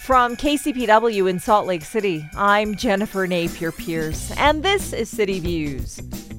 From KCPW in Salt Lake City, I'm Jennifer Napier-Pierce, and this is City Views.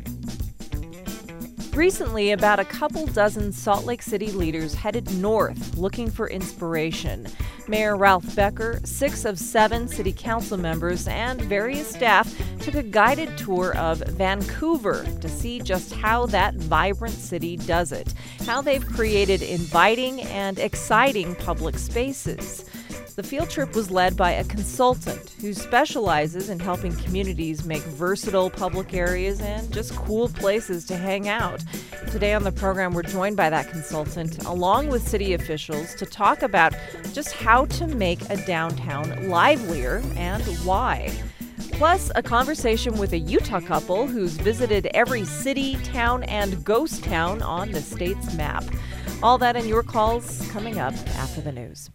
Recently, about a couple dozen Salt Lake City leaders headed north looking for inspiration. Mayor Ralph Becker, 6 of 7 city council members, and various staff took a guided tour of Vancouver to see just how that vibrant city does it, how they've created inviting and exciting public spaces. The field trip was led by a consultant who specializes in helping communities make versatile public areas and just cool places to hang out. Today on the program, we're joined by that consultant, along with city officials, to talk about just how to make a downtown livelier and why. Plus, a conversation with a Utah couple who's visited every city, town, and ghost town on the state's map. All that and your calls coming up after the news.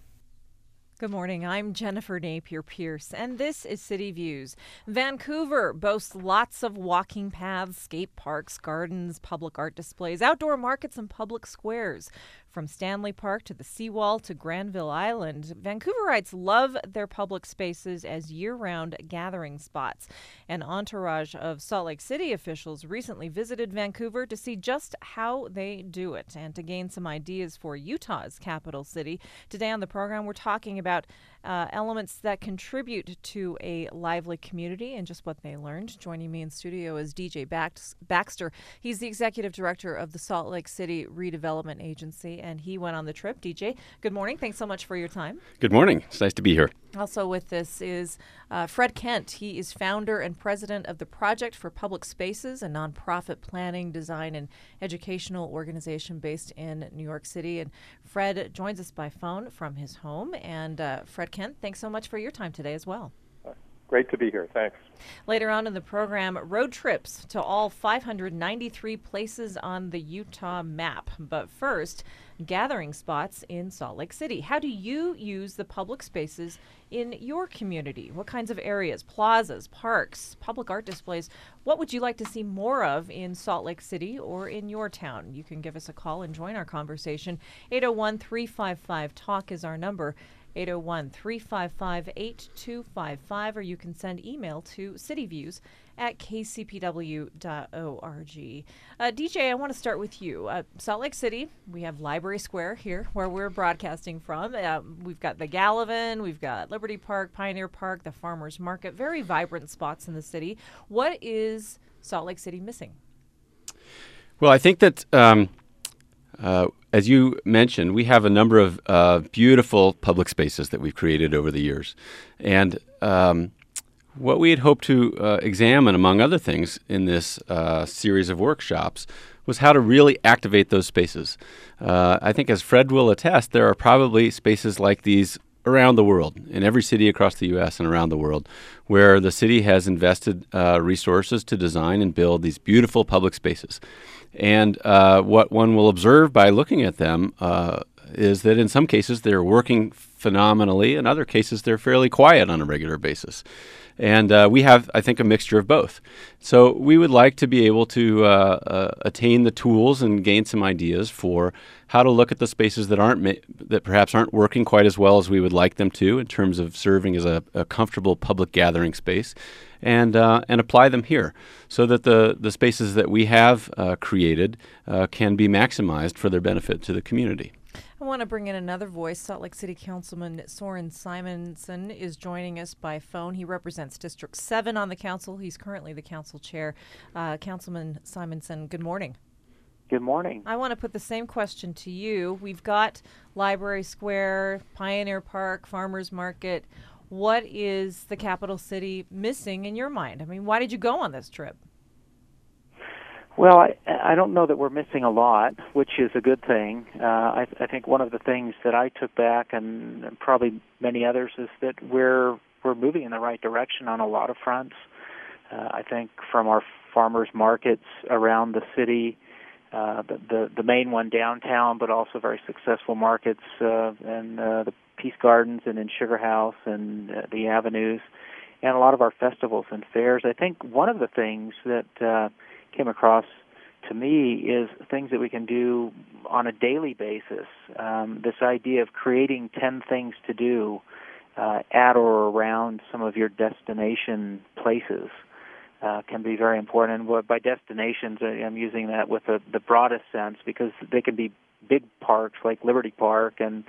Good morning. I'm Jennifer Napier-Pierce, and this is City Views. Vancouver boasts lots of walking paths, skate parks, gardens, public art displays, outdoor markets, and public squares. From Stanley Park to the Seawall to Granville Island, Vancouverites love their public spaces as year-round gathering spots. An entourage of Salt Lake City officials recently visited Vancouver to see just how they do it and to gain some ideas for Utah's capital city. Today on the program, we're talking about elements that contribute to a lively community and just what they learned. Joining me in studio is DJ Baxter. He's the executive director of the Salt Lake City Redevelopment Agency, and he went on the trip. DJ, good morning. Thanks so much for your time. Good morning. It's nice to be here. Also with us is Fred Kent. He is founder and president of the Project for Public Spaces, a nonprofit planning, design, and educational organization based in New York City. And Fred joins us by phone from his home. And Fred Kent, thanks so much for your time today as well. Great to be here. Thanks. Later on in the program, road trips to all 593 places on the Utah map. But first, gathering spots in Salt Lake City. How do you use the public spaces in your community? What kinds of areas, plazas, parks, public art displays? What would you like to see more of in Salt Lake City or in your town? You can give us a call and join our conversation. 801-355-TALK is our number. 801-355-8255, or you can send email to cityviews@kcpw.org. DJ, I want to start with you. Salt Lake City, we have Library Square here where we're broadcasting from. We've got the Gallivan, we've got Liberty Park, Pioneer Park, the Farmers Market, very vibrant spots in the city. What is Salt Lake City missing? Well, I think that as you mentioned, we have a number of beautiful public spaces that we've created over the years. And what we had hoped to examine, among other things, in this series of workshops was how to really activate those spaces. I think, as Fred will attest, there are probably spaces like these around the world, in every city across the U.S. and around the world, where the city has invested resources to design and build these beautiful public spaces. And what one will observe by looking at them is that in some cases they're working phenomenally, in other cases they're fairly quiet on a regular basis. And we have, I think, a mixture of both. So we would like to be able to attain the tools and gain some ideas for how to look at the spaces that perhaps aren't working quite as well as we would like them to in terms of serving as a comfortable public gathering space, and apply them here so that the spaces that we have created can be maximized for their benefit to the community. I want to bring in another voice. Salt Lake City Councilman Soren Simonson is joining us by phone. He represents District 7 on the council. He's currently the council chair. Councilman Simonson, good morning. Good morning. I want to put the same question to you. We've got Library Square, Pioneer Park, Farmers Market. What is the capital city missing in your mind? I mean, why did you go on this trip? Well, I don't know that we're missing a lot, which is a good thing. I think one of the things that I took back, and probably many others, is that we're moving in the right direction on a lot of fronts. I think from our farmers markets around the city, the main one downtown, but also very successful markets and the Peace Gardens and in Sugar House and the avenues, and a lot of our festivals and fairs. I think one of the things that came across to me is things that we can do on a daily basis. This idea of creating 10 things to do at or around some of your destination places can be very important. And by destinations, I'm using that with the broadest sense, because they can be big parks like Liberty Park and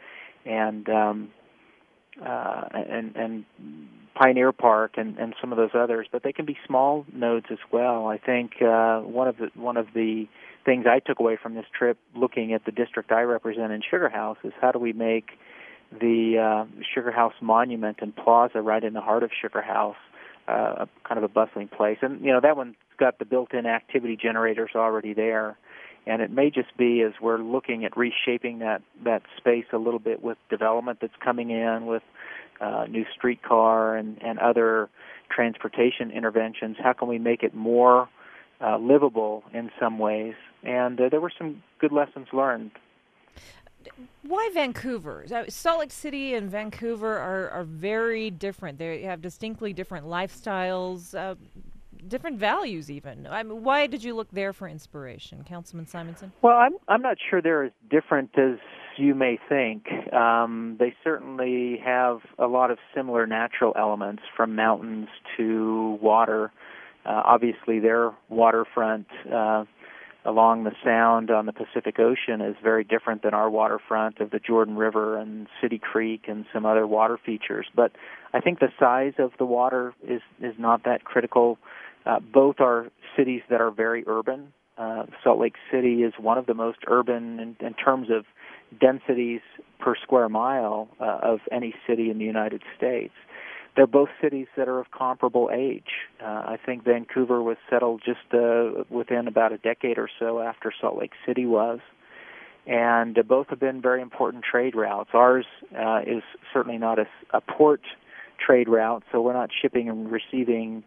Pioneer Park and some of those others, but they can be small nodes as well. I think one of the things I took away from this trip, looking at the district I represent in Sugar House, is how do we make the Sugar House Monument and Plaza right in the heart of Sugar House kind of a bustling place. And that one's got the built-in activity generators already there. And it may just be, as we're looking at reshaping that space a little bit with development that's coming in, with new streetcar and other transportation interventions, how can we make it more livable in some ways? And there were some good lessons learned. Why Vancouver? Salt Lake City and Vancouver are very different. They have distinctly different lifestyles, different values even. I mean, why did you look there for inspiration, Councilman Simonson? Well, I'm not sure they're as different as you may think. They certainly have a lot of similar natural elements, from mountains to water. Obviously, their waterfront along the Sound on the Pacific Ocean is very different than our waterfront of the Jordan River and City Creek and some other water features. But I think the size of the water is not that critical. Both are cities that are very urban. Salt Lake City is one of the most urban in terms of densities per square mile of any city in the United States. They're both cities that are of comparable age. I think Vancouver was settled just within about a decade or so after Salt Lake City was. And both have been very important trade routes. Ours is certainly not a port trade route, so we're not shipping and receiving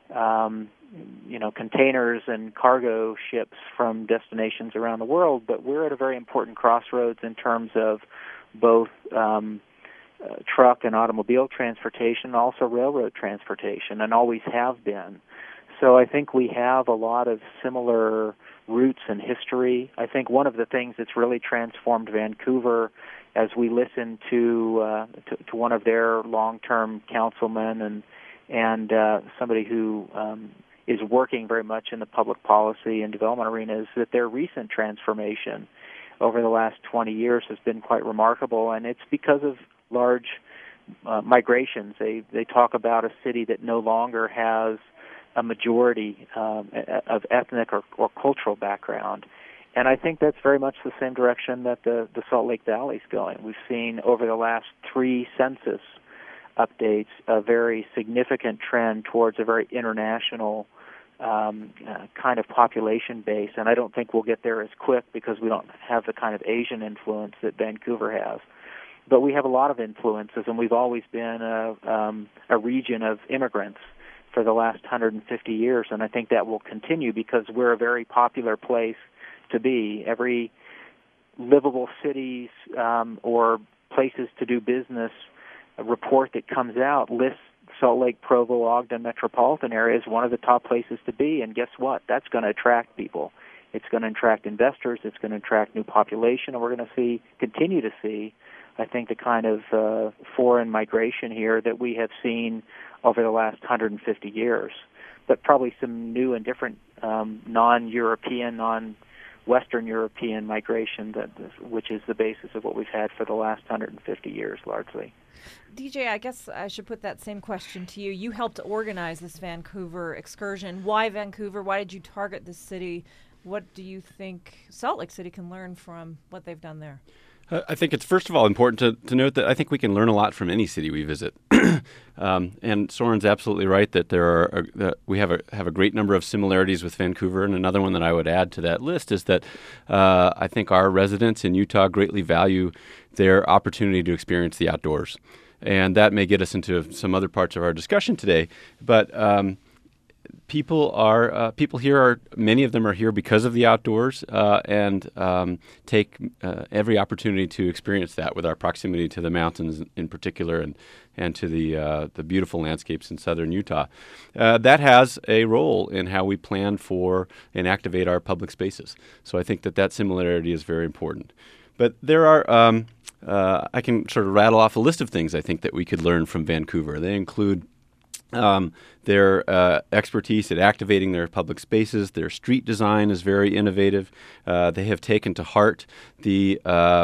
containers and cargo ships from destinations around the world, but we're at a very important crossroads in terms of both truck and automobile transportation, also railroad transportation, and always have been. So I think we have a lot of similar roots and history. I think one of the things that's really transformed Vancouver, as we listen to one of their long-term councilmen and somebody who is working very much in the public policy and development arena, is that their recent transformation over the last 20 years has been quite remarkable, and it's because of large migrations. They talk about a city that no longer has a majority of ethnic or cultural background. And I think that's very much the same direction that the Salt Lake Valley is going. We've seen over the last 3 census updates a very significant trend towards a very international kind of population base. And I don't think we'll get there as quick because we don't have the kind of Asian influence that Vancouver has. But we have a lot of influences, and we've always been a region of immigrants for the last 150 years, and I think that will continue because we're a very popular place to be. Every livable cities or places to do business report that comes out lists Salt Lake, Provo, Ogden metropolitan area as one of the top places to be, and guess what? That's going to attract people. It's going to attract investors. It's going to attract new population, and we're going to continue to see, I think, the kind of foreign migration here that we have seen over the last 150 years, but probably some new and different non-European, non-Western European migration, which is the basis of what we've had for the last 150 years largely. DJ, I guess I should put that same question to you. You helped organize this Vancouver excursion. Why Vancouver? Why did you target this city? What do you think Salt Lake City can learn from what they've done there? I think it's, first of all, important to note that I think we can learn a lot from any city we visit. And Soren's absolutely right that we have a great number of similarities with Vancouver. And another one that I would add to that list is that I think our residents in Utah greatly value their opportunity to experience the outdoors. And that may get us into some other parts of our discussion today. But people here many of them are here because of the outdoors and take every opportunity to experience that with our proximity to the mountains in particular and to the beautiful landscapes in southern Utah. That has a role in how we plan for and activate our public spaces. So I think that similarity is very important. But there are I can sort of rattle off a list of things I think that we could learn from Vancouver. They include their expertise at activating their public spaces. Their street design is very innovative. They have taken to heart the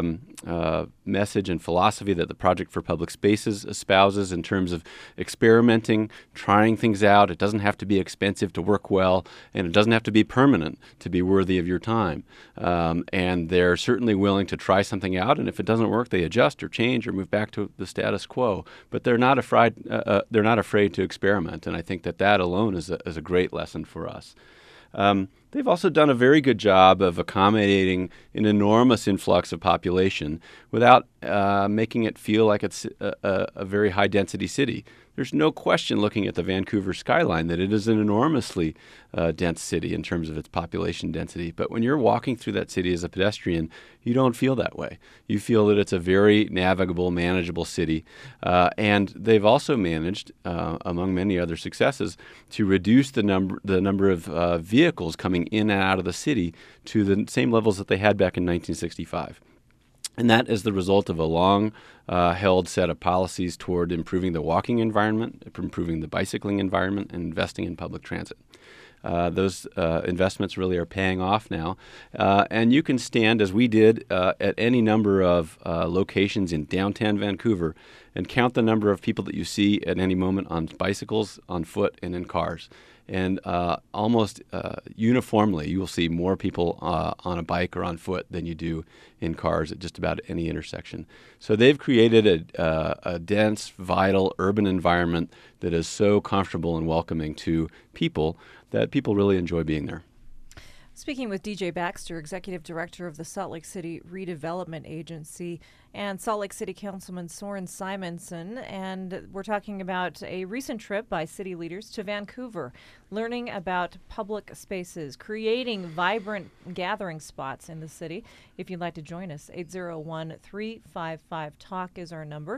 message and philosophy that the Project for Public Spaces espouses in terms of experimenting, trying things out. It doesn't have to be expensive to work well, and it doesn't have to be permanent to be worthy of your time. And they're certainly willing to try something out, and if it doesn't work, they adjust or change or move back to the status quo. But they're not afraid to experiment, and I think that alone is a great lesson for us. They've also done a very good job of accommodating an enormous influx of population without making it feel like it's a very high-density city. There's no question, looking at the Vancouver skyline, that it is an enormously dense city in terms of its population density. But when you're walking through that city as a pedestrian, you don't feel that way. You feel that it's a very navigable, manageable city. And they've also managed, among many other successes, to reduce the number of vehicles coming in and out of the city to the same levels that they had back in 1965. And that is the result of a long-held set of policies toward improving the walking environment, improving the bicycling environment, and investing in public transit. Those investments really are paying off now. And you can stand, as we did, at any number of locations in downtown Vancouver and count the number of people that you see at any moment on bicycles, on foot, and in cars. And almost uniformly, you will see more people on a bike or on foot than you do in cars at just about any intersection. So they've created a dense, vital, urban environment that is so comfortable and welcoming to people that people really enjoy being there. Speaking with DJ Baxter, Executive Director of the Salt Lake City Redevelopment Agency, and Salt Lake City Councilman Soren Simonson, and we're talking about a recent trip by city leaders to Vancouver, learning about public spaces, creating vibrant gathering spots in the city. If you'd like to join us, 801-355-TALK is our number.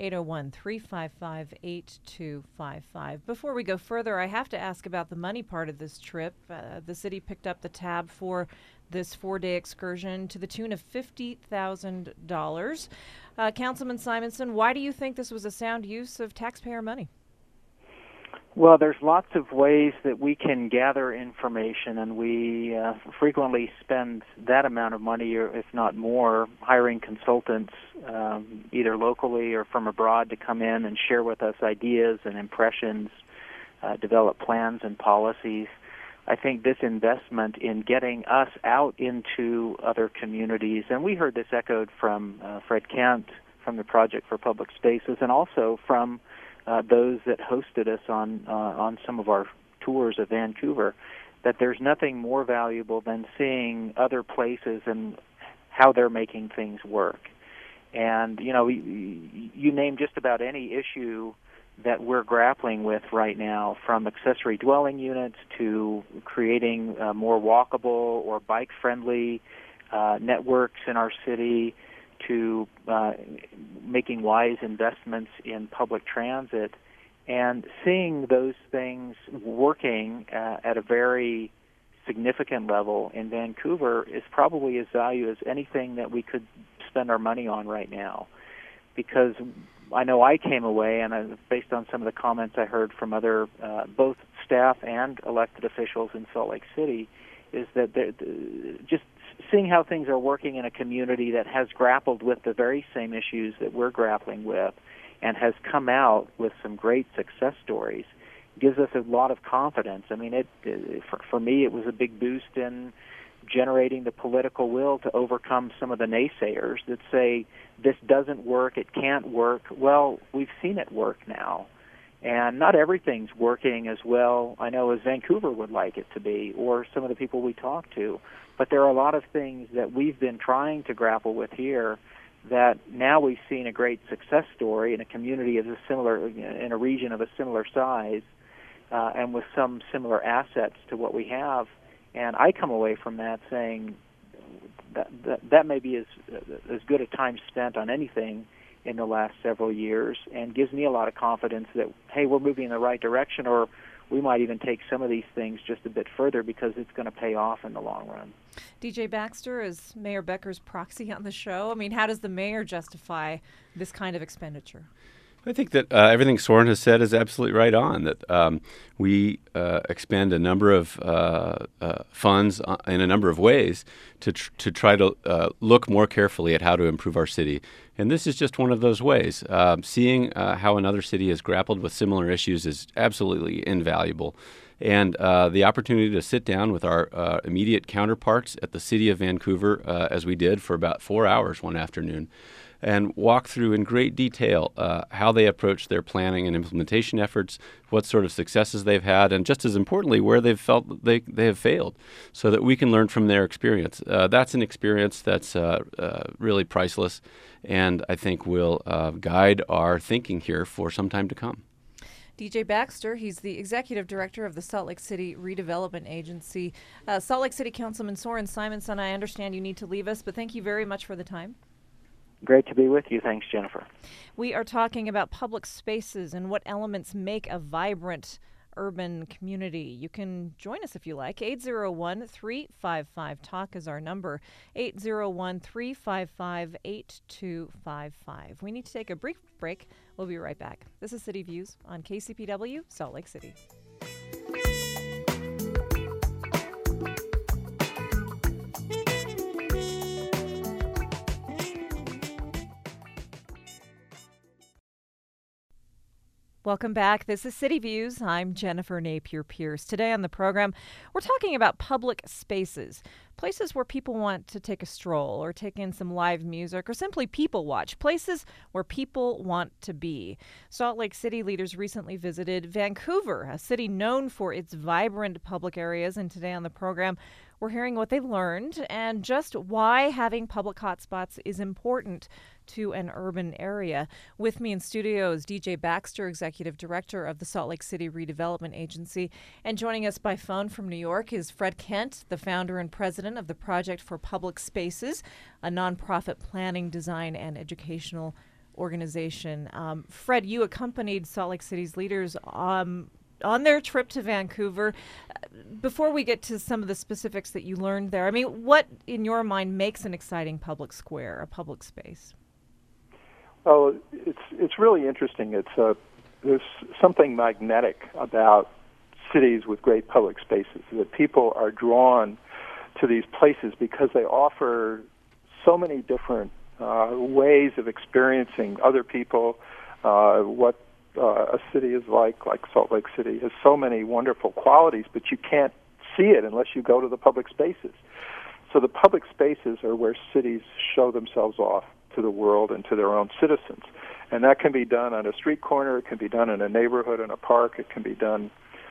801-355-8255. Before we go further, I have to ask about the money part of this trip. The city picked up the tab for this 4-day excursion to the tune of $50,000. Councilman Simonson, why do you think this was a sound use of taxpayer money? Well, there's lots of ways that we can gather information, and we frequently spend that amount of money, or if not more, hiring consultants, either locally or from abroad, to come in and share with us ideas and impressions, develop plans and policies. I think this investment in getting us out into other communities, and we heard this echoed from Fred Kent from the Project for Public Spaces, and also from those that hosted us on some of our tours of Vancouver, that there's nothing more valuable than seeing other places and how they're making things work. And, you know, you name just about any issue that we're grappling with right now, from accessory dwelling units to creating more walkable or bike-friendly networks in our city, to making wise investments in public transit, and seeing those things working at a very significant level in Vancouver is probably as valuable as anything that we could spend our money on right now. Because I know I came away, and based on some of the comments I heard from other both staff and elected officials in Salt Lake City, is that just seeing how things are working in a community that has grappled with the very same issues that we're grappling with and has come out with some great success stories gives us a lot of confidence. I mean, for me, it was a big boost in generating the political will to overcome some of the naysayers that say this doesn't work, it can't work. Well, we've seen it work now. And not everything's working as well, I know, as Vancouver would like it to be, or some of the people we talk to. But there are a lot of things that we've been trying to grapple with here that now we've seen a great success story in a community of a similar, in a region of a similar size, and with some similar assets to what we have. And I come away from that saying that may be as good a time spent on anything in the last several years, and gives me a lot of confidence that, hey, we're moving in the right direction, or we might even take some of these things just a bit further because it's going to pay off in the long run. DJ Baxter, is Mayor Becker's proxy on the show? I mean, how does the mayor justify this kind of expenditure? I think that everything Soren has said is absolutely right on, that we expend a number of funds in a number of ways to try to look more carefully at how to improve our city. And this is just one of those ways. Seeing how another city has grappled with similar issues is absolutely invaluable. And the opportunity to sit down with our immediate counterparts at the City of Vancouver, as we did for about 4 hours one afternoon, and walk through in great detail how they approach their planning and implementation efforts, what sort of successes they've had, and just as importantly, where they've felt they have failed, so that we can learn from their experience. That's an experience that's really priceless, and I think will guide our thinking here for some time to come. DJ Baxter, he's the executive director of the Salt Lake City Redevelopment Agency. Salt Lake City Councilman Soren Simonson, I understand you need to leave us, but thank you very much for the time. Great to be with you. Thanks, Jennifer. We are talking about public spaces and what elements make a vibrant urban community. You can join us if you like. 801-355-TALK is our number. 801-355-8255. We need to take a brief break. We'll be right back. This is City Views on KCPW, Salt Lake City. Welcome back. This is City Views. I'm Jennifer Napier-Pierce. Today on the program, we're talking about public spaces, places where people want to take a stroll or take in some live music or simply people watch, places where people want to be. Salt Lake City leaders recently visited Vancouver, a city known for its vibrant public areas, and today on the program, we're hearing what they learned and just why having public hotspots is important to an urban area. With me in studio is DJ Baxter, Executive Director of the Salt Lake City Redevelopment Agency. And joining us by phone from New York is Fred Kent, the founder and president of the Project for Public Spaces, a nonprofit planning, design, and educational organization. Fred, you accompanied Salt Lake City's leaders on their trip to Vancouver. Before we get to some of the specifics that you learned there, I mean, what in your mind makes an exciting public square, a public space? Well, it's really interesting. There's something magnetic about cities with great public spaces, that people are drawn to these places because they offer so many different ways of experiencing other people, what a city is like Salt Lake City has so many wonderful qualities, but you can't see it unless you go to the public spaces. So the public spaces are where cities show themselves off to the world and to their own citizens. And that can be done on a street corner, it can be done in a neighborhood, in a park, it can be done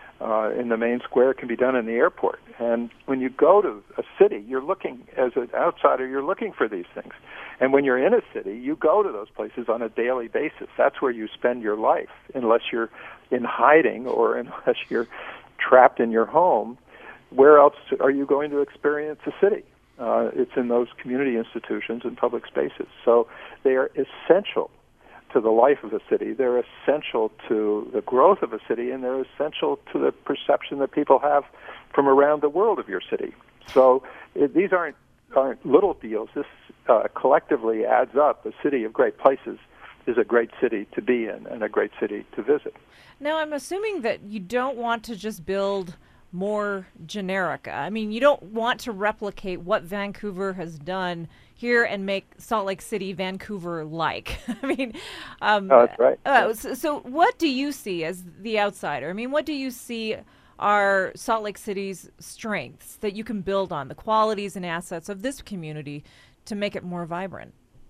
in the main square, it can be done in the airport. And when you go to a city, you're looking, as an outsider, you're looking for these things. And when you're in a city, you go to those places on a daily basis. That's where you spend your life, unless you're in hiding or unless you're trapped in your home. Where else are you going to experience a city? It's in those community institutions and public spaces. So they are essential to the life of a city. They're essential to the growth of a city, and they're essential to the perception that people have from around the world of your city. So these aren't little deals. This collectively adds up. A city of great places is a great city to be in and a great city to visit. Now, I'm assuming that you don't want to just build more generic. I mean, you don't want to replicate what Vancouver has done here and make Salt Lake City Vancouver-like. I mean, that's right. So what do you see as the outsider? I mean, what do you see are Salt Lake City's strengths that you can build on, the qualities and assets of this community to make it more vibrant?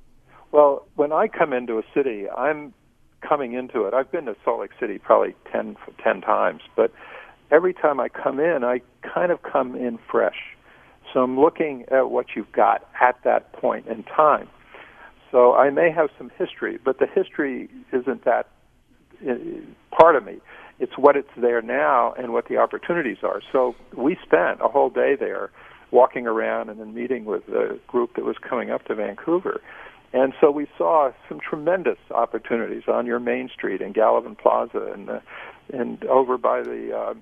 Well, when I come into a city, I'm coming into it. I've been to Salt Lake City probably 10 times, but every time I come in, I kind of come in fresh. So I'm looking at what you've got at that point in time. So I may have some history, but the history isn't that part of me. It's what it's there now and what the opportunities are. So we spent a whole day there walking around and then meeting with a group that was coming up to Vancouver. And so we saw some tremendous opportunities on your Main Street in Gallivan Plaza and and over by the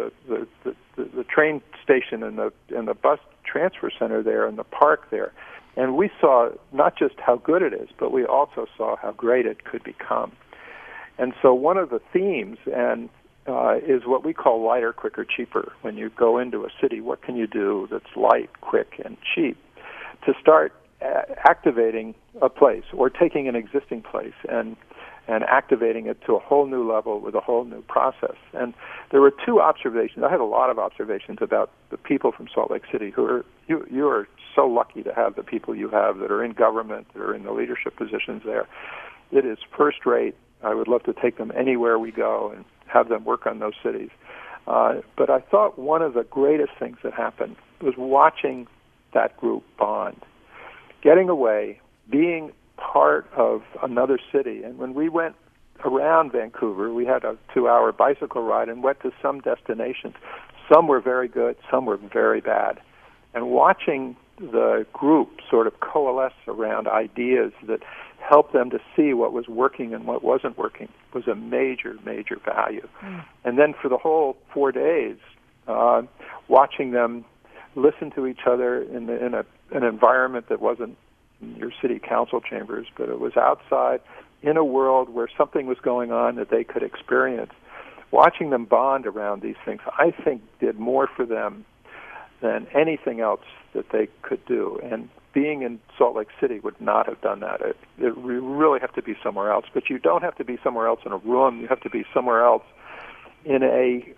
train station and the bus transfer center there and the park there. And we saw not just how good it is, but we also saw how great it could become. And so one of the themes is what we call lighter, quicker, cheaper. When you go into a city, what can you do that's light, quick, and cheap to start activating a place or taking an existing place and activating it to a whole new level with a whole new process. And there were two observations. I had a lot of observations about the people from Salt Lake City who are, you are so lucky to have the people you have that are in government, that are in the leadership positions there. It is first rate. I would love to take them anywhere we go and have them work on those cities. But I thought one of the greatest things that happened was watching that group bond, getting away, being part of another city. And when we went around Vancouver, we had a 2-hour bicycle ride and went to some destinations. Some were very good, some were very bad. And watching the group sort of coalesce around ideas that helped them to see what was working and what wasn't working was a major, major value. And then for the whole 4 days, watching them listen to each other in an environment that wasn't your city council chambers, but it was outside in a world where something was going on that they could experience. Watching them bond around these things, I think, did more for them than anything else that they could do. And being in Salt Lake City would not have done that. You really have to be somewhere else. But you don't have to be somewhere else in a room. You have to be somewhere else in a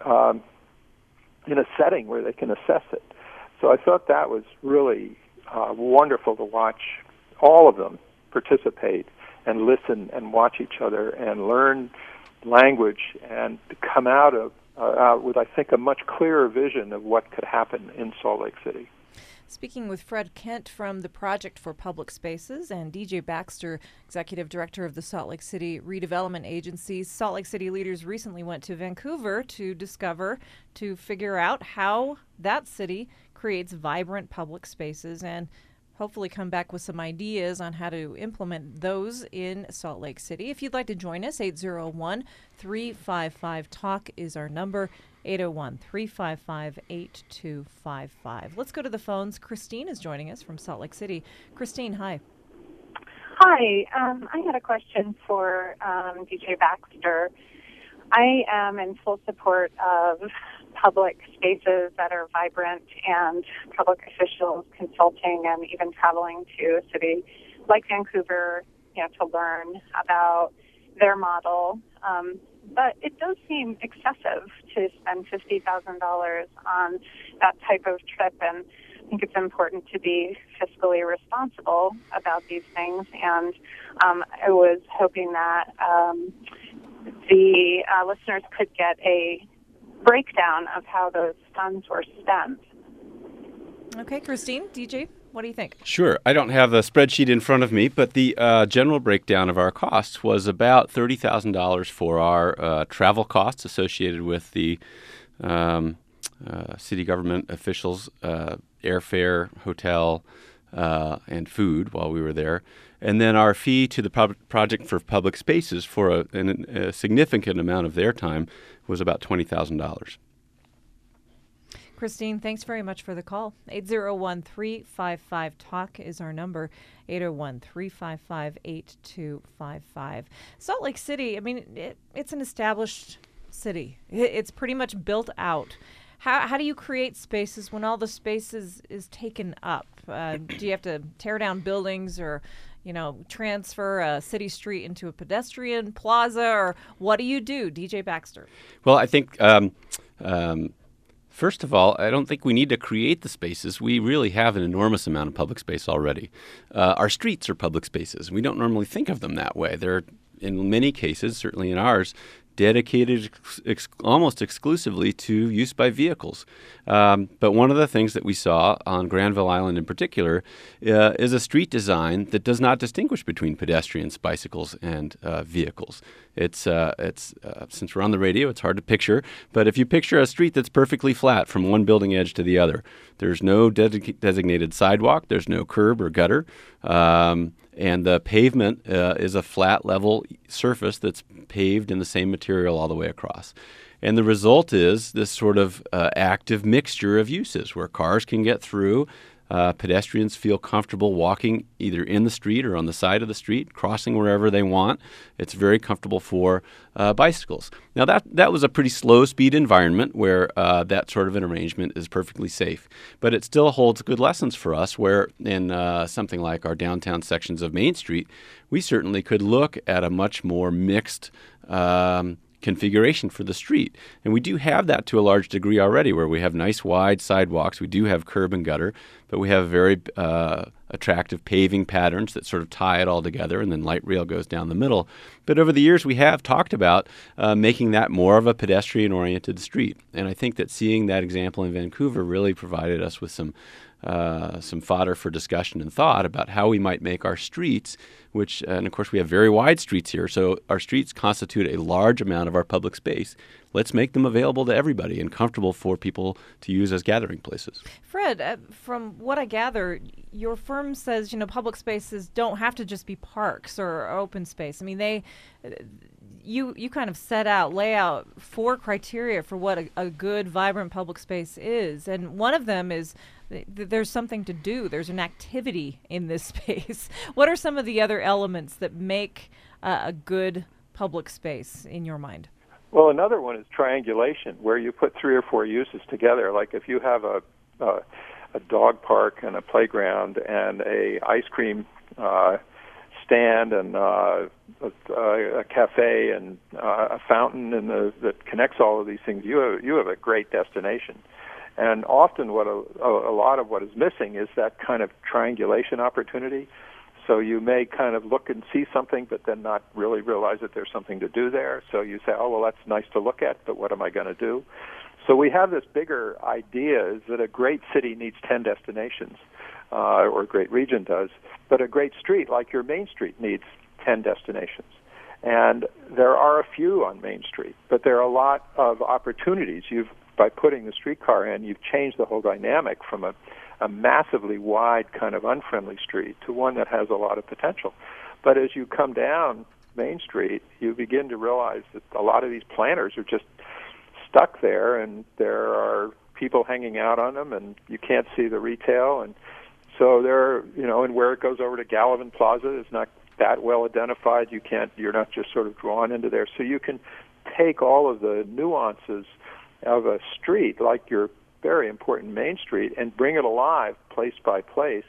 setting where they can assess it. So I thought that was really wonderful to watch all of them participate and listen and watch each other and learn language and come out of with, I think, a much clearer vision of what could happen in Salt Lake City. Speaking with Fred Kent from the Project for Public Spaces and DJ Baxter, Executive Director of the Salt Lake City Redevelopment Agency. Salt Lake City leaders recently went to Vancouver to figure out how that city creates vibrant public spaces and hopefully come back with some ideas on how to implement those in Salt Lake City. If you'd like to join us, 801-355-TALK is our number, 801-355-8255. Let's go to the phones. Christine is joining us from Salt Lake City. Christine, hi. Hi. I had a question for DJ Baxter. I am in full support of public spaces that are vibrant and public officials consulting and even traveling to a city like Vancouver, to learn about their model. But it does seem excessive to spend $50,000 on that type of trip, and I think it's important to be fiscally responsible about these things. And I was hoping that the listeners could get a breakdown of how those funds were spent. Okay, Christine, DJ, what do you think? Sure. I don't have a spreadsheet in front of me, but the general breakdown of our costs was about $30,000 for our travel costs associated with the city government officials, airfare, hotel, and food while we were there. And then our fee to the Project for Public Spaces for a significant amount of their time was about $20,000. Christine, thanks very much for the call. 801-355-TALK is our number, 801-355-8255. Salt Lake City, I mean, it's an established city. It's pretty much built out. How do you create spaces when all the spaces is taken up? Do you have to tear down buildings or, transfer a city street into a pedestrian plaza, or what do you do, DJ Baxter? Well, I think, first of all, I don't think we need to create the spaces. We really have an enormous amount of public space already. Our streets are public spaces. We don't normally think of them that way. They're, in many cases, certainly in ours, dedicated almost exclusively to use by vehicles. But one of the things that we saw on Granville Island in particular is a street design that does not distinguish between pedestrians, bicycles, and vehicles. It's since we're on the radio, it's hard to picture, but if you picture a street that's perfectly flat from one building edge to the other, there's no designated sidewalk, there's no curb or gutter, and the pavement is a flat, level surface that's paved in the same material all the way across. And the result is this sort of active mixture of uses where cars can get through, pedestrians feel comfortable walking either in the street or on the side of the street, crossing wherever they want. It's very comfortable for bicycles. Now, that was a pretty slow-speed environment where that sort of an arrangement is perfectly safe. But it still holds good lessons for us where in something like our downtown sections of Main Street, we certainly could look at a much more mixed configuration for the street. And we do have that to a large degree already, where we have nice wide sidewalks. We do have curb and gutter, but we have very attractive paving patterns that sort of tie it all together, and then light rail goes down the middle. But over the years, we have talked about making that more of a pedestrian-oriented street. And I think that seeing that example in Vancouver really provided us with some fodder for discussion and thought about how we might make our streets, and of course we have very wide streets here, so our streets constitute a large amount of our public space. Let's make them available to everybody and comfortable for people to use as gathering places. Fred, from what I gather, your firm says, public spaces don't have to just be parks or open space. I mean, you kind of lay out 4 criteria for what a good, vibrant public space is. And one of them is there's something to do. There's an activity in this space. What are some of the other elements that make a good public space in your mind? Well, another one is triangulation, where you put 3 or 4 uses together. Like if you have a dog park and a playground and a ice cream stand and a cafe and a fountain that connects all of these things, you have a great destination. And often what a lot of what is missing is that kind of triangulation opportunity. So you may kind of look and see something, but then not really realize that there's something to do there. So you say, oh, well, that's nice to look at, but what am I going to do? So we have this bigger idea is that a great city needs 10 destinations, or a great region does, but a great street like your Main Street needs 10 destinations. And there are a few on Main Street, but there are a lot of opportunities. By putting the streetcar in, you've changed the whole dynamic from a massively wide kind of unfriendly street to one that has a lot of potential. But as you come down Main Street, you begin to realize that a lot of these planners are just stuck there, and there are people hanging out on them, and you can't see the retail. And so and where it goes over to Gallivan Plaza is not that well identified. You're not just sort of drawn into there. So you can take all of the nuances of a street like your very important Main Street and bring it alive place by place,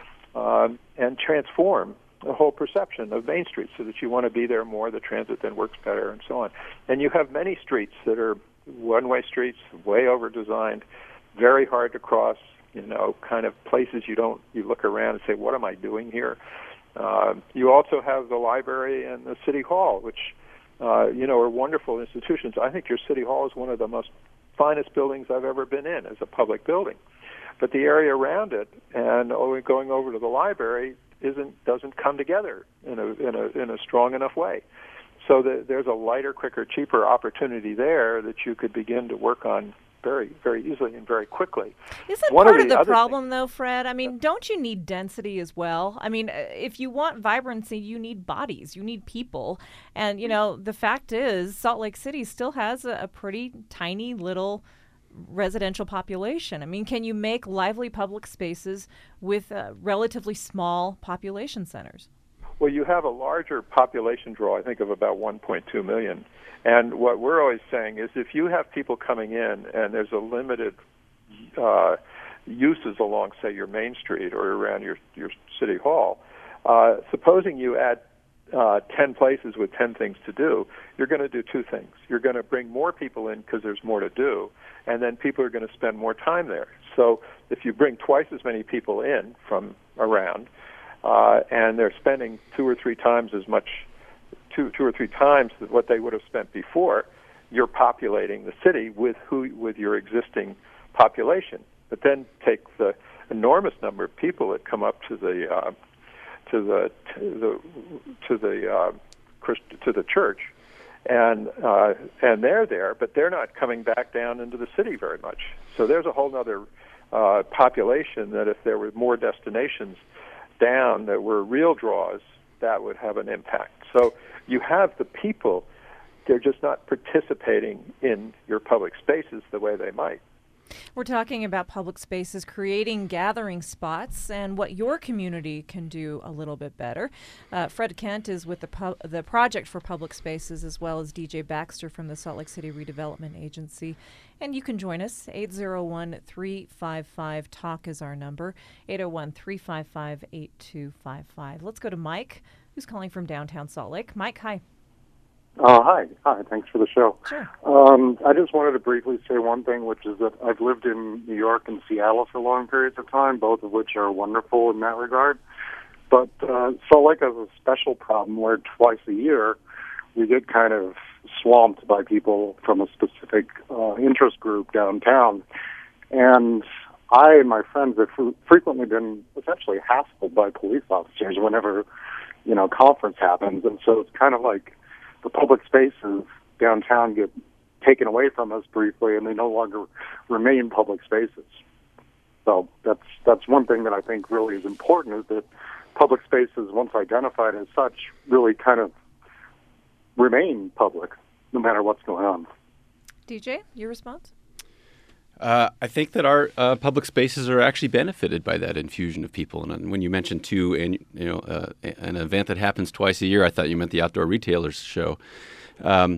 and transform the whole perception of Main Street so that you want to be there more, the transit then works better, and so on. And you have many streets that are one-way streets, way over-designed, very hard to cross, kind of places you look around and say, what am I doing here? You also have the library and the city hall, which are wonderful institutions. I think your city hall is one of the most finest buildings I've ever been in as a public building. But the area around it and going over to the library doesn't come together in a strong enough way. So there's a lighter, quicker, cheaper opportunity there that you could begin to work on very, very easily and very quickly. Isn't part of the problem, though, Fred? I mean, don't you need density as well? I mean, if you want vibrancy, you need bodies, you need people. And, the fact is Salt Lake City still has a pretty tiny little residential population. I mean, can you make lively public spaces with relatively small population centers? Well, you have a larger population draw, I think, of about 1.2 million. And what we're always saying is if you have people coming in and there's a limited uses along, say, your Main Street or around your city hall, supposing you add 10 places with 10 things to do, you're going to do 2 things. You're going to bring more people in because there's more to do, and then people are going to spend more time there. So if you bring twice as many people in from around, and they're spending 2 or 3 times as much, 2 or 3 times what they would have spent before, you're populating the city with your existing population. But then take the enormous number of people that come up to the church, and they're there, but they're not coming back down into the city very much. So there's a whole other population that if there were more destinations down that were real draws, that would have an impact. So you have the people, they're just not participating in your public spaces the way they might. We're talking about public spaces, creating gathering spots, and what your community can do a little bit better. Fred Kent is with the Project for Public Spaces, as well as DJ Baxter from the Salt Lake City Redevelopment Agency. And you can join us. 801-355-TALK is our number. 801-355-8255. Let's go to Mike, who's calling from downtown Salt Lake. Mike, hi. Hi. Thanks for the show. Sure. I just wanted to briefly say one thing, which is that I've lived in New York and Seattle for long periods of time, both of which are wonderful in that regard. But Salt Lake has a special problem where twice a year we get kind of swamped by people from a specific interest group downtown. And I and my friends have frequently been essentially hassled by police officers whenever, conference happens. And so it's kind of like the public spaces downtown get taken away from us briefly, and they no longer remain public spaces. So that's one thing that I think really is important, is that public spaces, once identified as such, really kind of remain public, no matter what's going on. DJ, your response? I think that our public spaces are actually benefited by that infusion of people. And when you mentioned an event that happens twice a year, I thought you meant the Outdoor Retailers Show. I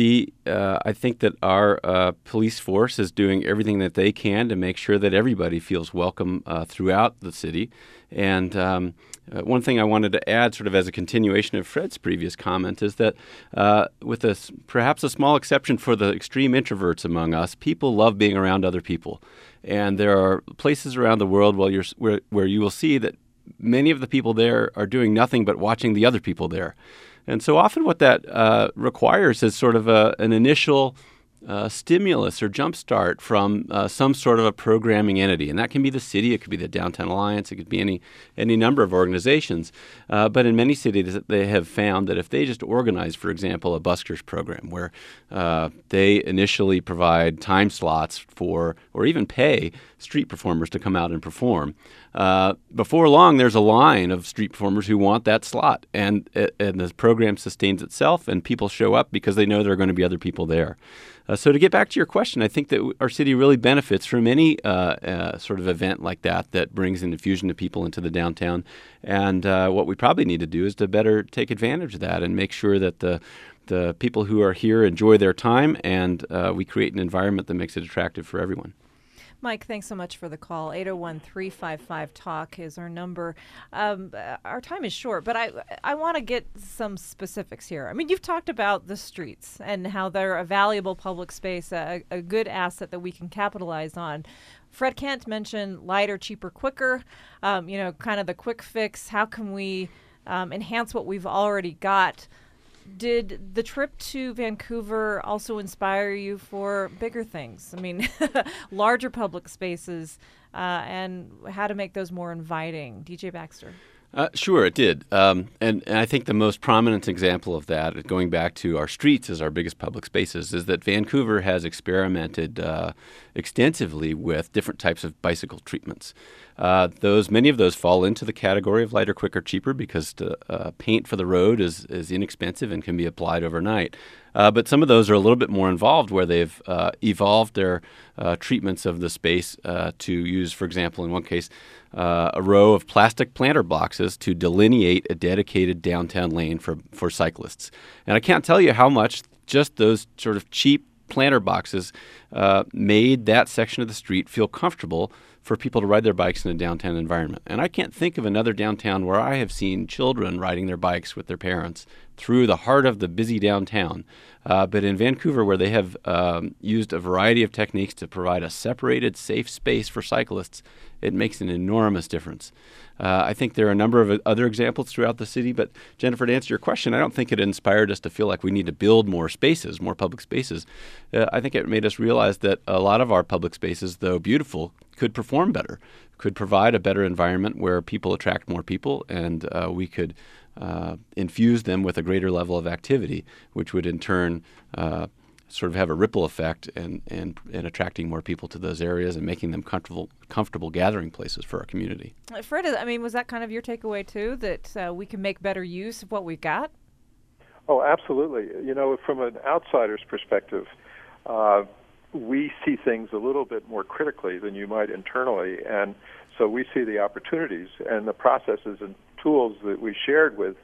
think that our police force is doing everything that they can to make sure that everybody feels welcome throughout the city. And one thing I wanted to add, sort of as a continuation of Fred's previous comment, is that with perhaps a small exception for the extreme introverts among us, people love being around other people. And there are places around the world where you will see that many of the people there are doing nothing but watching the other people there. And so often what that requires is sort of an initial stimulus or jumpstart from some sort of a programming entity. And that can be the city, it could be the Downtown Alliance, it could be any number of organizations. But in many cities, they have found that if they just organize, for example, a buskers program where they initially provide time slots for, or even pay, street performers to come out and perform, before long, there's a line of street performers who want that slot. And the program sustains itself, and people show up because they know there are going to be other people there. So to get back to your question, I think that our city really benefits from any sort of event like that brings an infusion of people into the downtown. And what we probably need to do is to better take advantage of that and make sure that the people who are here enjoy their time, and we create an environment that makes it attractive for everyone. Mike, thanks so much for the call. 801-355-TALK is our number. Our time is short, but I want to get some specifics here. I mean, you've talked about the streets and how they're a valuable public space, a good asset that we can capitalize on. Fred Kent mentioned lighter, cheaper, quicker, kind of the quick fix. How can we enhance what we've already got? Did the trip to Vancouver also inspire you for bigger things? I mean, larger public spaces and how to make those more inviting. DJ Baxter. Sure, it did. And I think the most prominent example of that, going back to our streets as our biggest public spaces, is that Vancouver has experimented extensively with different types of bicycle treatments. Many of those fall into the category of lighter, quicker, cheaper, because paint for the road is inexpensive and can be applied overnight. But some of those are a little bit more involved, where they've evolved their treatments of the space to use, for example, in one case, a row of plastic planter boxes to delineate a dedicated downtown lane for cyclists. And I can't tell you how much just those sort of cheap planter boxes made that section of the street feel comfortable for people to ride their bikes in a downtown environment. And I can't think of another downtown where I have seen children riding their bikes with their parents through the heart of the busy downtown. But in Vancouver, where they have used a variety of techniques to provide a separated, safe space for cyclists, it makes an enormous difference. I think there are a number of other examples throughout the city, but Jennifer, to answer your question, I don't think it inspired us to feel like we need to build more spaces, more public spaces. I think it made us realize that a lot of our public spaces, though beautiful, could perform better, could provide a better environment where people attract more people, and we could infuse them with a greater level of activity, which would in turn sort of have a ripple effect and attracting more people to those areas and making them comfortable gathering places for our community. Fred, I mean, was that kind of your takeaway too, that we can make better use of what we've got? Oh, absolutely. From an outsider's perspective, we see things a little bit more critically than you might internally, and so we see the opportunities and the processes and tools that we shared with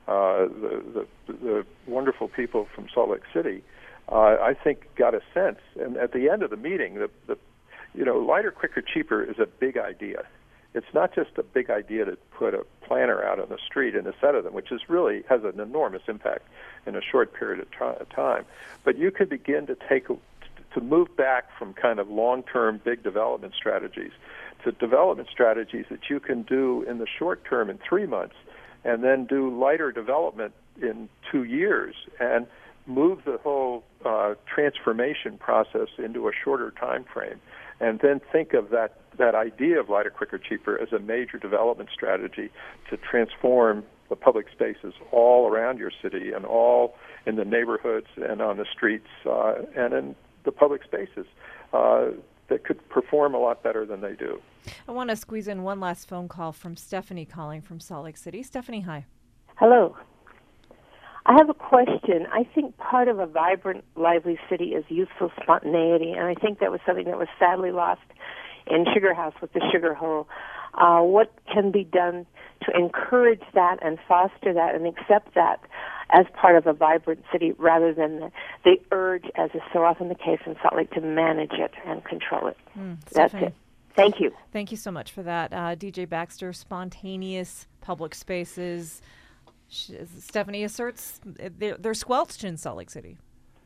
the wonderful people from Salt Lake City. I think got a sense, and at the end of the meeting, lighter, quicker, cheaper is a big idea. It's not just a big idea to put a planner out on the street and a set of them, which really has an enormous impact in a short period of time. But you could begin to move back from kind of long-term big development strategies to development strategies that you can do in the short term in 3 months, and then do lighter development in 2 years, and move the whole transformation process into a shorter time frame, and then think of that idea of lighter, quicker, cheaper as a major development strategy to transform the public spaces all around your city and all in the neighborhoods and on the streets and in the public spaces that could perform a lot better than they do. I want to squeeze in one last phone call from Stephanie calling from Salt Lake City. Stephanie, hi. Hello. I have a question. I think part of a vibrant, lively city is youthful spontaneity, and I think that was something that was sadly lost in Sugar House with the Sugar Hole. What can be done to encourage that and foster that and accept that as part of a vibrant city rather than the urge, as is so often the case in Salt Lake, to manage it and control it? That's it. Thank you. Thank you so much for that. DJ Baxter, spontaneous public spaces. Stephanie asserts they're squelched in Salt Lake City.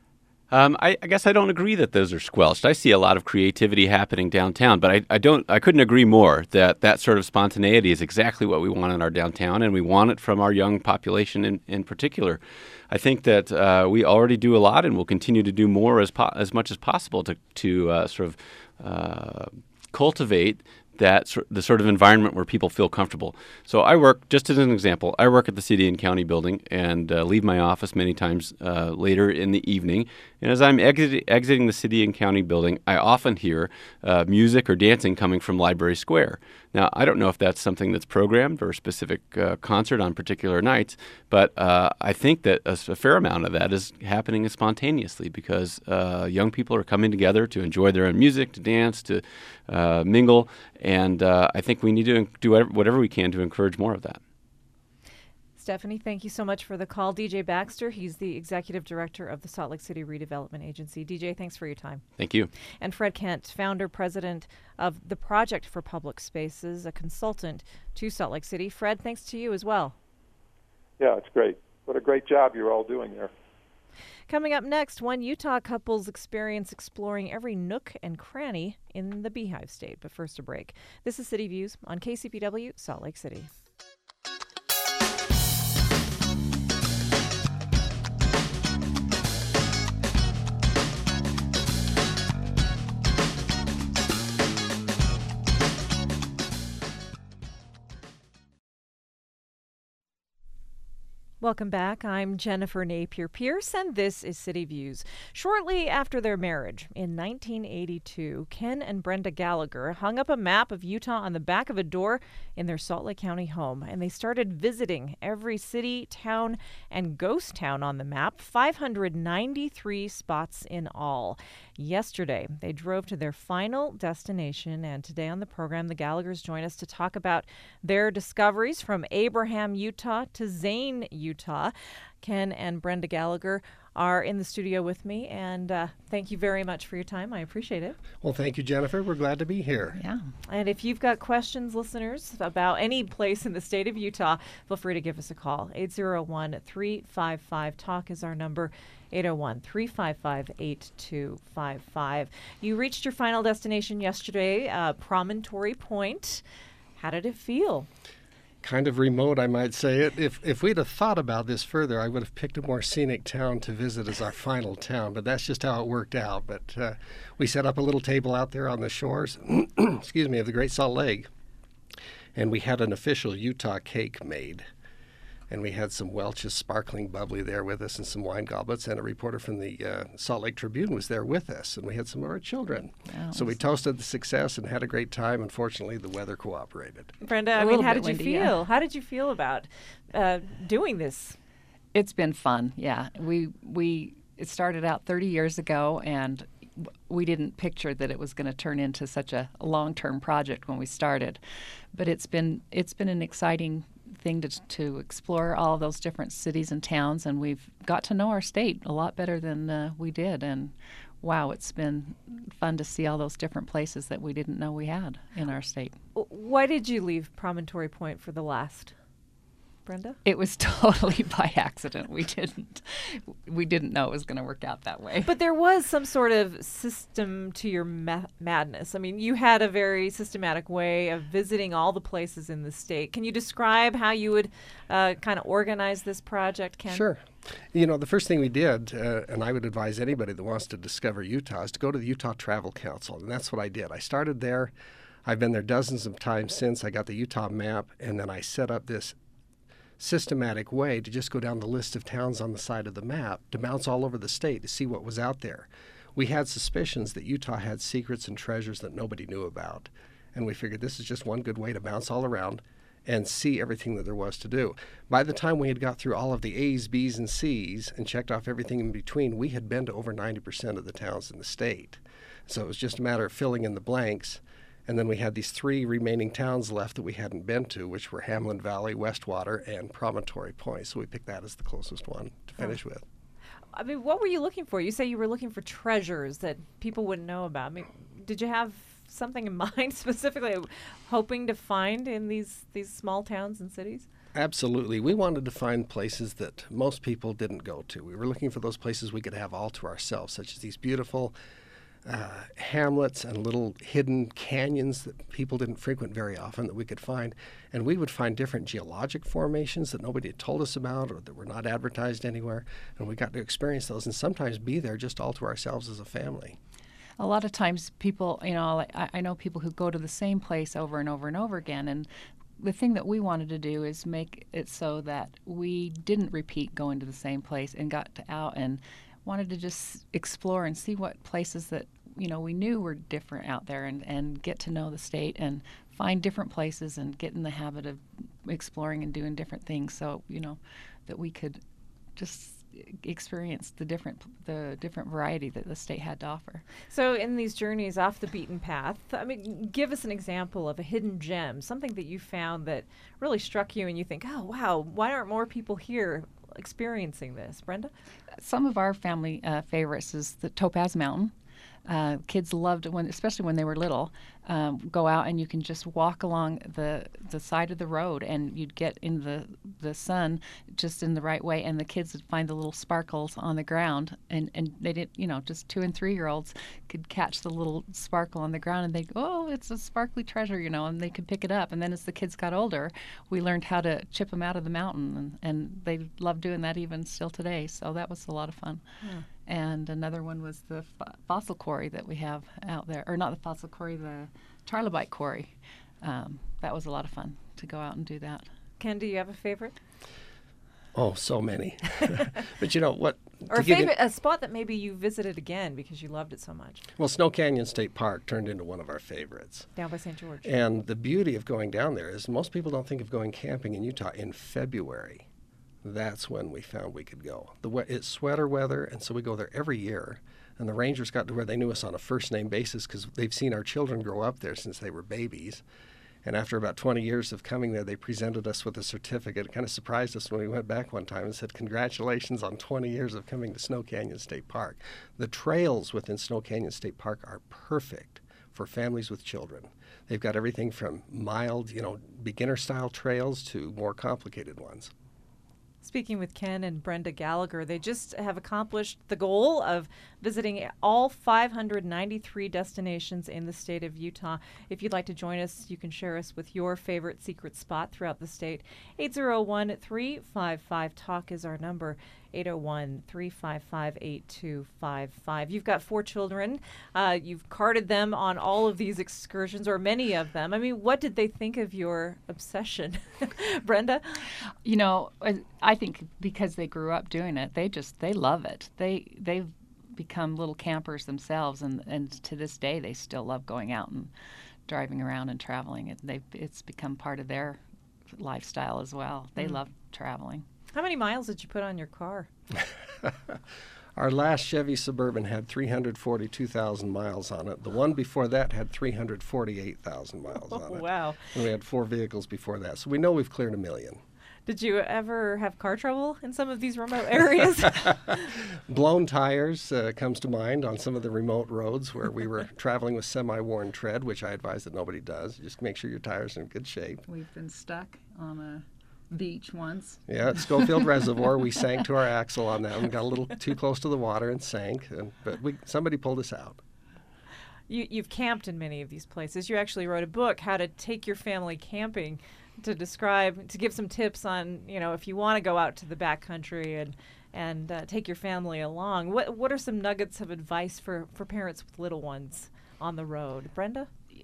I guess I don't agree that those are squelched. I see a lot of creativity happening downtown, but I couldn't agree more that sort of spontaneity is exactly what we want in our downtown, and we want it from our young population in particular. I think that we already do a lot, and we'll continue to do more as much as possible to sort of cultivate the sort of environment where people feel comfortable. So I work, just as an example, I work at the City and County building and leave my office many times later in the evening. And as I'm exiting the City and County building, I often hear music or dancing coming from Library Square. Now, I don't know if that's something that's programmed or a specific concert on particular nights, but I think that a fair amount of that is happening spontaneously because young people are coming together to enjoy their own music, to dance, to mingle, and I think we need to do whatever we can to encourage more of that. Stephanie, thank you so much for the call. DJ Baxter, he's the executive director of the Salt Lake City Redevelopment Agency. DJ, thanks for your time. Thank you. And Fred Kent, founder, president of the Project for Public Spaces, a consultant to Salt Lake City. Fred, thanks to you as well. Yeah, it's great. What a great job you're all doing there. Coming up next, one Utah couple's experience exploring every nook and cranny in the Beehive State. But first, a break. This is City Views on KCPW, Salt Lake City. Welcome back. I'm Jennifer Napier-Pierce, and this is City Views. Shortly after their marriage in 1982, Ken and Brenda Gallagher hung up a map of Utah on the back of a door in their Salt Lake County home, and they started visiting every city, town, and ghost town on the map, 593 spots in all. Yesterday, they drove to their final destination, and today on the program, the Gallaghers join us to talk about their discoveries from Abraham, Utah to Zane, Utah. Ken and Brenda Gallagher are in the studio with me, and thank you very much for your time. I appreciate it. Well, thank you, Jennifer. We're glad to be here. Yeah. And if you've got questions, listeners, about any place in the state of Utah, feel free to give us a call. 801-355-TALK is our number. 801-355-8255. You reached your final destination yesterday, Promontory Point. How did it feel? Kind of remote, I might say. If we'd have thought about this further, I would have picked a more scenic town to visit as our final town, but that's just how it worked out. But we set up a little table out there on the shores, excuse me, of the Great Salt Lake, and we had an official Utah cake made. And we had some Welch's Sparkling Bubbly there with us and some wine goblets, and a reporter from the Salt Lake Tribune was there with us, and we had some of our children. Wow. So we toasted the success and had a great time. Unfortunately, the weather cooperated. Brenda, how did you feel? How did you feel about doing this? It's been fun, yeah. It started out 30 years ago, and we didn't picture that it was going to turn into such a long-term project when we started. But it's been an exciting thing to explore all of those different cities and towns, and we've got to know our state a lot better than we did. And wow, it's been fun to see all those different places that we didn't know we had in our state. Why did you leave Promontory Point for the last, Brenda? It was totally by accident. We didn't know it was going to work out that way. But there was some sort of system to your madness. I mean, you had a very systematic way of visiting all the places in the state. Can you describe how you would kind of organize this project, Ken? Sure. You know, the first thing we did, and I would advise anybody that wants to discover Utah, is to go to the Utah Travel Council, and that's what I did. I started there. I've been there dozens of times since. I got the Utah map, and then I set up this systematic way to just go down the list of towns on the side of the map, to bounce all over the state to see what was out there. We had suspicions that Utah had secrets and treasures that nobody knew about, and we figured this is just one good way to bounce all around and see everything that there was to do. By the time we had got through all of the A's, B's, and C's and checked off everything in between, we had been to over 90% of the towns in the state. So it was just a matter of filling in the blanks. And then we had these 3 remaining towns left that we hadn't been to, which were Hamlin Valley, Westwater, and Promontory Point. So we picked that as the closest one to finish with. I mean, what were you looking for? You say you were looking for treasures that people wouldn't know about. I mean, did you have something in mind specifically, hoping to find in these small towns and cities? Absolutely. We wanted to find places that most people didn't go to. We were looking for those places we could have all to ourselves, such as these beautiful hamlets and little hidden canyons that people didn't frequent very often that we could find. And we would find different geologic formations that nobody had told us about or that were not advertised anywhere. And we got to experience those and sometimes be there just all to ourselves as a family. A lot of times people, I know people who go to the same place over and over and over again. And the thing that we wanted to do is make it so that we didn't repeat going to the same place and got out and wanted to just explore and see what places that we knew were different out there and get to know the state and find different places and get in the habit of exploring and doing different things so that we could just experience the different variety that the state had to offer. So in these journeys off the beaten path, I mean, give us an example of a hidden gem, something that you found that really struck you and you think, oh wow, why aren't more people here experiencing this? Brenda? Some of our family favorites is the Topaz Mountain. Kids loved it, especially when they were little. Go out and you can just walk along the side of the road and you'd get in the sun just in the right way, and the kids would find the little sparkles on the ground, and they did, just 2 and 3-year-olds could catch the little sparkle on the ground and they'd go, oh, it's a sparkly treasure, and they could pick it up. And then as the kids got older, we learned how to chip them out of the mountain, and they love doing that even still today. So that was a lot of fun. Yeah. And another one was the fossil quarry that we have out there, or not the fossil quarry, the trilobite quarry. That was a lot of fun to go out and do that. Ken, do you have a favorite? Oh, so many. But you know what? Or a spot that maybe you visited again because you loved it so much. Well, Snow Canyon State Park turned into one of our favorites. Down by St. George. And the beauty of going down there is most people don't think of going camping in Utah in February. That's when we found we could go. It's sweater weather, and so we go there every year. And the rangers got to where they knew us on a first-name basis because they've seen our children grow up there since they were babies. And after about 20 years of coming there, they presented us with a certificate. It kind of surprised us when we went back one time and said, congratulations on 20 years of coming to Snow Canyon State Park. The trails within Snow Canyon State Park are perfect for families with children. They've got everything from mild, beginner-style trails to more complicated ones. Speaking with Ken and Brenda Gallagher, they just have accomplished the goal of visiting all 593 destinations in the state of Utah. If you'd like to join us, you can share us with your favorite secret spot throughout the state. 801-355-TALK is our number. 801-355-8255. You've got 4 children. You've carted them on all of these excursions, or many of them. I mean, what did they think of your obsession? Brenda? You know, I think because they grew up doing it, they love it. They've become little campers themselves, and to this day they still love going out and driving around and traveling. It's become part of their lifestyle as well. They love traveling. How many miles did you put on your car? Our last Chevy Suburban had 342,000 miles on it. The one before that had 348,000 miles on it. Wow. And we had 4 vehicles before that. So we know we've cleared 1 million. Did you ever have car trouble in some of these remote areas? Blown tires comes to mind on some of the remote roads where we were traveling with semi-worn tread, which I advise that nobody does. Just make sure your tires are in good shape. We've been stuck on a beach once. Yeah, at Schofield Reservoir, we sank to our axle on that one. Got a little too close to the water and sank, but somebody pulled us out. You've camped in many of these places. You actually wrote a book, How to Take Your Family Camping, to give some tips on, if you want to go out to the backcountry and take your family along. What are some nuggets of advice for parents with little ones on the road? Brenda?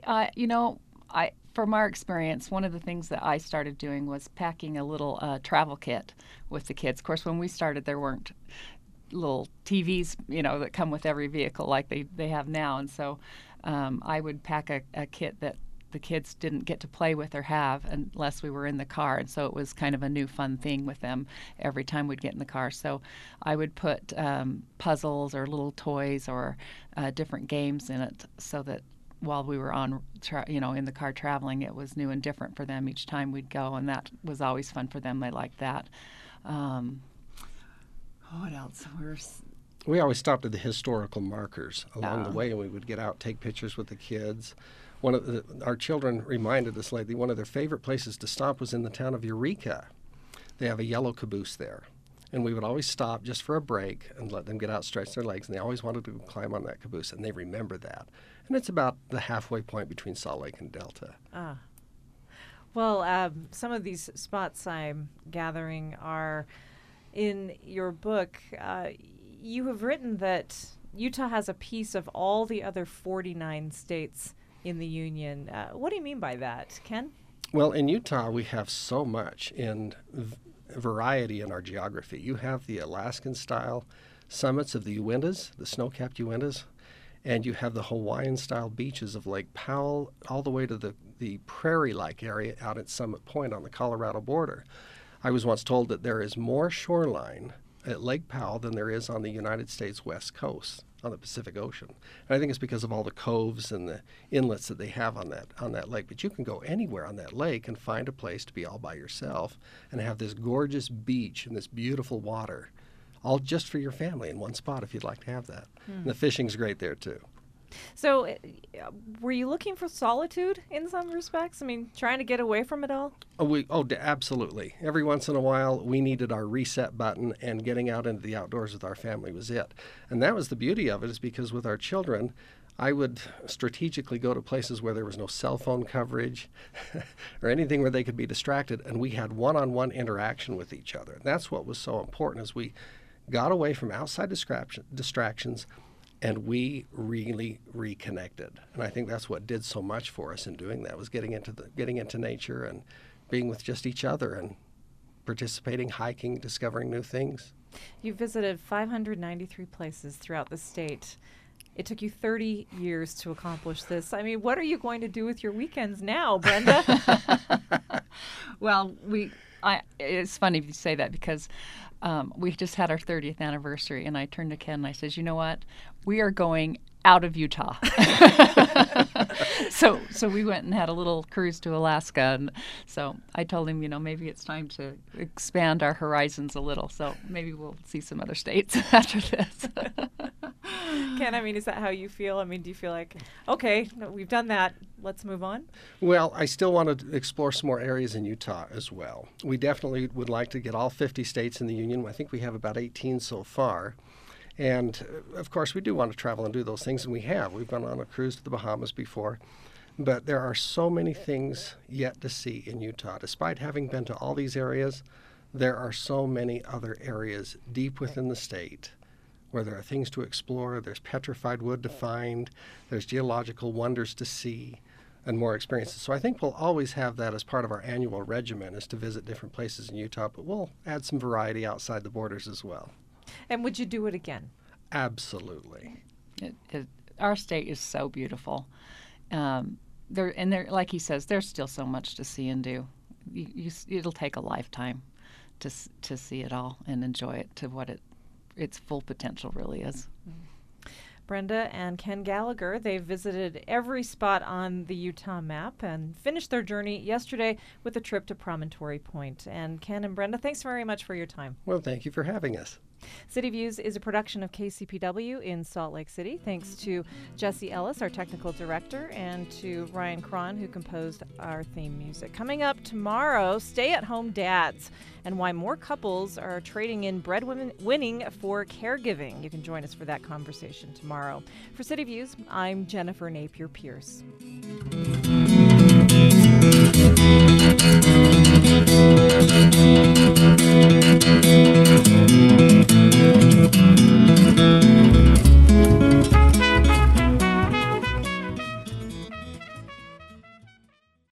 From our experience, one of the things that I started doing was packing a little travel kit with the kids. Of course, when we started, there weren't little TVs, that come with every vehicle like they have now. And so I would pack a kit that the kids didn't get to play with or have unless we were in the car. And so it was kind of a new fun thing with them every time we'd get in the car. So I would put puzzles or little toys or different games in it so that while we were on, in the car traveling, it was new and different for them each time we'd go. And that was always fun for them. They liked that. What else? We always stopped at the historical markers along the way, and we would get out, take pictures with the kids. Our children reminded us lately one of their favorite places to stop was in the town of Eureka. They have a yellow caboose there. And we would always stop just for a break and let them get out, stretch their legs, and they always wanted to climb on that caboose, and they remember that. And it's about the halfway point between Salt Lake and Delta. Well, some of these spots I'm gathering are in your book. You have written that Utah has a piece of all the other 49 states in the Union. What do you mean by that, Ken? Well, in Utah, we have so much in variety in our geography. You have the Alaskan-style summits of the Uintas, the snow-capped Uintas, and you have the Hawaiian-style beaches of Lake Powell all the way to the prairie-like area out at Summit Point on the Colorado border. I was once told that there is more shoreline at Lake Powell than there is on the United States West Coast, on the Pacific Ocean. And I think it's because of all the coves and the inlets that they have on that lake. But you can go anywhere on that lake and find a place to be all by yourself and have this gorgeous beach and this beautiful water, all just for your family in one spot if you'd like to have that. And the fishing's great there too. So were you looking for solitude in some respects? I mean, trying to get away from it all? Absolutely. Every once in a while, we needed our reset button, and getting out into the outdoors with our family was it. And that was the beauty of it, is because with our children, I would strategically go to places where there was no cell phone coverage or anything where they could be distracted, and we had one-on-one interaction with each other. And that's what was so important, is we got away from outside distractions, and we really reconnected. And I think that's what did so much for us in doing that, was getting into nature and being with just each other and participating, hiking, discovering new things. You visited 593 places throughout the state. It took you 30 years to accomplish this. I mean, what are you going to do with your weekends now, Brenda? Well, it's funny you say that, because we just had our 30th anniversary, and I turned to Ken and I said, you know what? We are going out of Utah. So we went and had a little cruise to Alaska. And so I told him, maybe it's time to expand our horizons a little. So maybe we'll see some other states after this. Ken, I mean, is that how you feel? I mean, do you feel like, okay, we've done that, let's move on? Well, I still want to explore some more areas in Utah as well. We definitely would like to get all 50 states in the Union. I think we have about 18 so far. And, of course, we do want to travel and do those things, and we have. We've gone on a cruise to the Bahamas before. But there are so many things yet to see in Utah. Despite having been to all these areas, there are so many other areas deep within the state where there are things to explore. There's petrified wood to find. There's geological wonders to see and more experiences. So I think we'll always have that as part of our annual regimen, is to visit different places in Utah, but we'll add some variety outside the borders as well. And would you do it again? Absolutely. Our state is so beautiful. There, like he says, there's still so much to see and do. It'll take a lifetime to see it all and enjoy it to what its full potential really is. Brenda and Ken Gallagher, they've visited every spot on the Utah map and finished their journey yesterday with a trip to Promontory Point. And Ken and Brenda, thanks very much for your time. Well, thank you for having us. City Views is a production of KCPW in Salt Lake City. Thanks to Jesse Ellis, our technical director, and to Ryan Cron, who composed our theme music. Coming up tomorrow, stay-at-home dads and why more couples are trading in breadwinning for caregiving. You can join us for that conversation tomorrow. For City Views, I'm Jennifer Napier Pierce.